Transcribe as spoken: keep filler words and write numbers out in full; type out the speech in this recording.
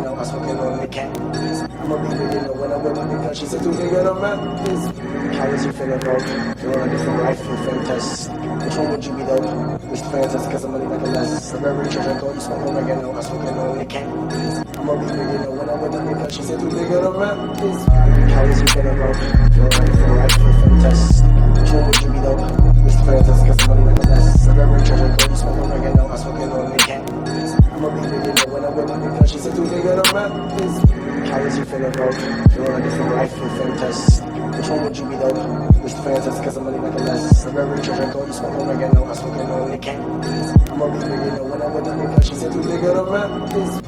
oregano, I'm smoking on the cat. I'm a leader, you know, when I'm with her because she said too nigga, I'm at this. How is you feeling, bro? You're on a different life, you fantastic. Which one would you be, though? Which fantastic, cause I'm money like a less. I'm very rich, I go, you smoke oregano, I'm smoking on the cat. I'm a leader, you know, when I'm with her because she said too nigga, I'm at this. How is you feeling, bro? You're on a different life, you fantastic. Which one would you be, though? Which fantastic, cause I'm money like a less. I'm very rich, I go, you smoke oregano, I'm smoking on the cat. I'm a leader, you know, when I'm with her because she said too nigga, I'm at this. How is you feeling, bro? You're on a different life, you fantastic. Which one would you be, though? Which fantastic, cause I'm money like a less. I'm very rich, I go, you smoke oregano, I'm smoking on the cat. I'm a leader, you know, when I'm with her because she said too nigga, I'm at this.